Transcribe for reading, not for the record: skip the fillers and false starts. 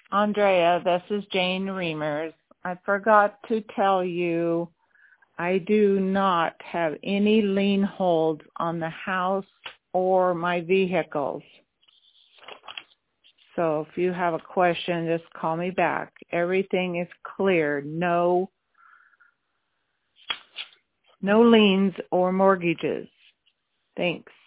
Andrea, this is Jane Reimers. I forgot to tell you I do not have any lien holds on the house or my vehicles. So if you have a question, just call me back. Everything is clear. No liens or mortgages. Thanks.